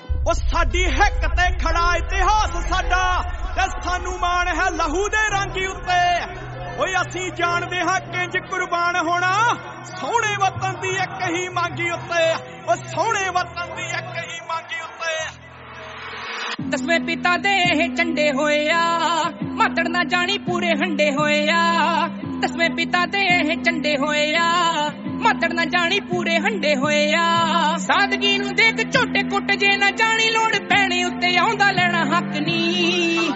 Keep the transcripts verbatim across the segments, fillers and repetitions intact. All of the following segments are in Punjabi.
ਉਹ ਸਾਡੀ ਹਿੱਕ ਤੇ ਖੜਾ ਇਤਿਹਾਸ ਸਾਡਾ ਤੇ ਸਾਨੂੰ ਮਾਣ ਹੈ ਲਹੂ ਦੇ ਰਾਂਗੀ ਉੱਤੇ। ਓਏ ਅਸੀਂ ਜਾਣਦੇ ਹਾਂ ਕਿੰਜ ਕੁਰਬਾਨ ਹੋਣਾ ਸੋਹਣੇ ਵਤਨ ਦੀ ਇੱਕ ਹੀ ਮੰਗੀ ਉੱਤੇ। ਉਹ ਸੋਹਣੇ ਵਤਨ ਦੀ ਇੱਕ ਹੀ ਮੰਗੀ ਉੱਤੇ। ਦਸਵੇਂ ਪਿਤਾ ਦੇ ਇਹ ਝੰਡੇ ਹੋਏ ਆ ਮਾਤੜ ਨਾ ਜਾਣੀ ਪੂਰੇ ਹੰਡੇ ਹੋਏ ਆ। ਦਸਵੇਂ ਪਿਤਾ ਦੇ ਇਹ ਝੰਡੇ ਹੋਏ ਆ ਮਾਤੜ ਨਾ ਜਾਣੀ ਪੂਰੇ ਹੰਡੇ ਹੋਏ ਆ। ਸਾਦਗੀ ਨੂੰ ਦੇਖ ਝੋਟੇ ਕੁੱਟ ਜੇ ਨਾ ਜਾਣੀ ਲੋੜ ਪੈਣੇ ਉੱਤੇ ਆਉਂਦਾ ਲੈਣਾ ਹੱਕ ਨੀ।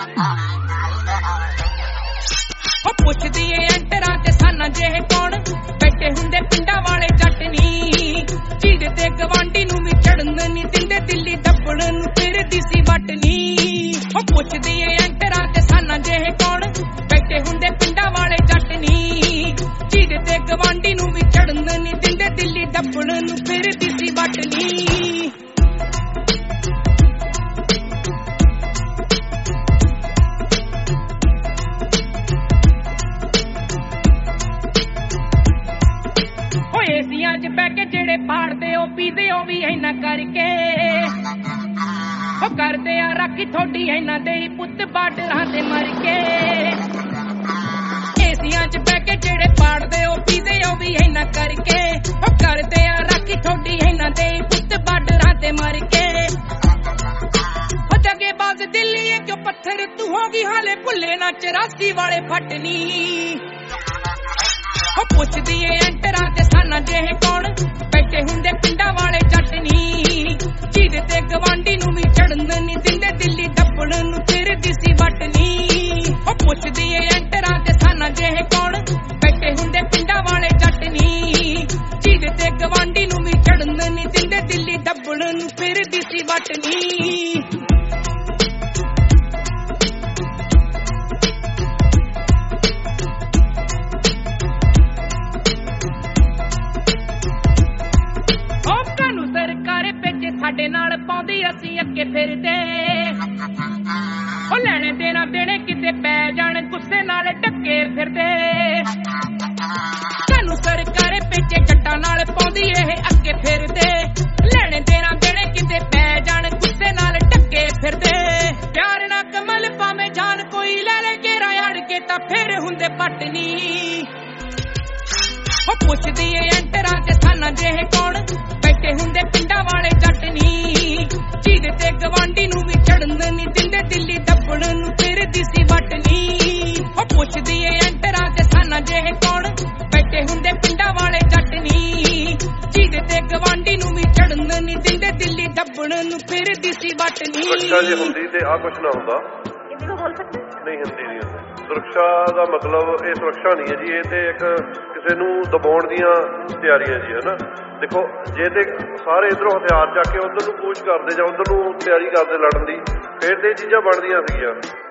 ਉਹ ਪੁੱਛਦੀ ਏ ਐਂਟਰਾਂ ਤੇ ਸਾਨਾ ਜਿਹੇ ਕੌਣ ਬੈਠੇ ਹੁੰਦੇ ਪਿੰਡਾਂ ਵਾਲੇ ਜੱਟ ਨੀ। ਚੀੜ ਤੇ ਗਵਾਂਢੀ ਨੂੰ ਵੀ ਚੜਨ ਨੀ ਦਿੰਦੇ ਦਿੱਲੀ ਦੱਬਣ ਨੂੰ ਫਿਰਦੀ ਸੀ ਵੱਟ ਨੀ। ਉਹ ਪੁੱਛਦੀ ਏ ਐਂਟਰਾਂ ਤੇ ਸਾਨਾ ਜਿਹੇ ਕੌਣ ਬੈਠੇ ਹੁੰਦੇ ਪਿੰਡਾਂ ਵਾਲੇ ਜੱਟ ਨੀ। ਚੀੜ ਤੇ ਗਵਾਂਢੀ ਨੂੰ ਵੀ ਚੜਨ ਨੀ ਦਿੰਦੇ ਦਿੱਲੀ ਦੱਬਣ ਨੂੰ ਫਿਰਦੀ ਸੀ ਵੱਟ ਨੀ। ਏਸੀਆਂ ਚ ਬਹਿ ਕੇ ਜਿਹੜੇ ਪਾੜਦੇ ਉਹ ਪੀਦੇ ਉਹ ਵੀ ਇਹਨਾਂ ਕਰਕੇ। ਉਹ ਕਰਦੇ ਆ ਰਾਖੀ ਥੋੜੀ ਇਹਨਾਂ ਦੇ ਹੀ ਪੁੱਤ ਬਾਰਡਰਾਂ ਤੇ ਮਰ ਕੇ। ਏਸੀਆਂ ਚ ਬਹਿ ਕੇ ਜਿਹੜੇ ਪਾੜਦੇ ਉਹ ਪੀਦੇ ਉਹ ਵੀ ਇਹਨਾਂ ਕਰਕੇ। ਉਹ ਕਰਦੇ ਆ ਰਾਖੀ ਥੋੜੀ ਇਹਨਾਂ ਦੇ ਹੀ ਪੁੱਤ ਬਾਰਡਰਾਂ ਤੇ ਮਰ ਕੇ। ਉਹ ਜਗੇ ਬਾਜ਼ ਦਿੱਲੀ ਕਿਉਂ ਪੱਥਰ ਤੂੰ ਹੋ ਗਈ ਹਾਲੇ ਭੁੱਲੇ ਨਾ ਚੁਰਾਸੀ ਵਾਲੇ ਫੱਟ ਨੀ। ਉਹ ਪੁੱਛਦੀ ਏ ਐਂਟਰਾਂ ਤੇ ਸਾਨਾ ਜਿਹੇ ਕੌਣ ਬੈਠੇ ਹੁੰਦੇ ਪਿੰਡਾਂ ਵਾਲੇ ਜੱਟ ਨੀ। ਚੀੜ ਤੇ ਗਵਾਂਢੀ ਨੂੰ ਵੀ ਚੜਨ ਨੀ ਦਿੰਦੇ ਦਿੱਲੀ ਦੱਬਣ ਨੂੰ ਫਿਰਦੀ ਸੀ ਵੱਟ ਨੀ। ਉਹ ਪੁੱਛਦੀ ਏ ਐਂਟਰਾਂ ਤੇ ਸਾਨਾ ਜਿਹੇ ਕੌਣ ਬੈਠੇ ਹੁੰਦੇ ਪਿੰਡਾਂ ਵਾਲੇ ਜੱਟ ਨੀ। ਚੀੜ ਤੇ ਗਵਾਂਢੀ ਨੂੰ ਵੀ ਚੜਨ ਨੀ ਦਿੰਦੇ ਦਿੱਲੀ ਦੱਬਣ ਨੂੰ ਫਿਰਦੀ ਸੀ ਵੱਟ ਨੀ। ਸਾਡੇ ਨਾਲ ਪਾਉਂਦੀ ਅਸੀਂ ਅੱਗੇ ਫਿਰਦੇ। ਉਹ ਲੈਣੇ ਦੇਣਾ ਦੇਣੇ ਕਿਤੇ ਪੈ ਜਾਣ ਗੁੱਸੇ ਨਾਲ ਢੱਕੇ ਫਿਰਦੇ। ਸਾਨੂੰ ਸਰਕਾਰੇ ਪਿੱਛੇ ਜੱਟਾਂ ਨਾਲ ਪਾਉਂਦੀ ਇਹ ਅੱਗੇ ਫਿਰਦੇ। ਲੈਣੇ ਦੇਣਾ ਦੇਣੇ ਕਿਤੇ ਪੈ ਜਾਣ ਗੁੱਸੇ ਨਾਲ ਢੱਕੇ ਫਿਰਦੇ। ਪਿਆਰ ਨਾ ਕਮਲ ਭਾਵੇਂ ਜਾਨ ਕੋਈ ਲੈ ਲੈ ਕੇ ਰਾੜ ਕੇ ਤਾਂ ਫਿਰ ਹੁੰਦੇ ਪੱਟ ਨੀ। ਉਹ ਪੁੱਛਦੀ ਏ ਐਂਟਰਾਂ ਤੇ ਸਾਨਾ ਜਿਹੇ ਕੌਣ ਬੈਠੇ ਹੁੰਦੇ ਪਿੰਡਾਂ ਵਾਲੇ ਜੱਟ ਨੀ। ਚੀੜ ਤੇ ਗਵਾਂਢੀ ਨੂੰ ਵੀ ਚੜਨ ਨੀ ਦਿੰਦੇ ਦਿੱਲੀ ਦੱਬਣ ਨੂੰ ਫਿਰਦੀ ਸੀ ਵੱਟ ਨੀ। ਉਹ ਪੁੱਛਦੀ ਏ ਐਂਟਰਾਂ ਤੇ ਸਾਨਾ ਜਿਹੇ ਕੌਣ ਬੈਠੇ ਹੁੰਦੇ ਪਿੰਡਾਂ ਵਾਲੇ ਜੱਟ ਨੀ। ਚੀੜ ਤੇ ਗਵਾਂਢੀ ਨੂੰ ਵੀ ਚੜਨ ਨੀ ਦਿੰਦੇ ਦਿੱਲੀ ਦੱਬਣ ਨੂੰ ਫਿਰਦੀ ਸੀ ਵੱਟ ਨੀ। ਸੁਰੱਖਿਆ ਜੇ ਹੁੰਦੀ ਤੇ ਆ ਕੁਛ ਨਾ ਹੁੰਦਾ। ਨਹੀਂ ਹਿੰਦੀ ਨਹੀਂ ਹੁੰਦੀ। ਸੁਰੱਖਿਆ ਦਾ ਮਤਲਬ ਇਹ ਸੁਰੱਖਿਆ ਨਹੀਂ ਹੈ ਜੀ। ਇਹ ਤੇ ਇੱਕ ਕਿਸੇ ਨੂੰ ਦਬਾਉਣ ਦੀਆਂ ਤਿਆਰੀਆਂ ਜੀ ਹੈ ਨਾ। ਦੇਖੋ ਜੇ ਤੇ ਸਾਰੇ ਇੱਧਰੋਂ ਹਥਿਆਰ ਚੱਕ ਕੇ ਉੱਧਰ ਨੂੰ ਕੂਚ ਕਰਦੇ ਜਾਂ ਉੱਧਰ ਨੂੰ ਤਿਆਰੀ ਕਰਦੇ ਲੜਨ ਦੀ ਫਿਰ ਤੇ ਇਹ ਚੀਜ਼ਾਂ ਬਣਦੀਆਂ ਸੀਗੀਆਂ।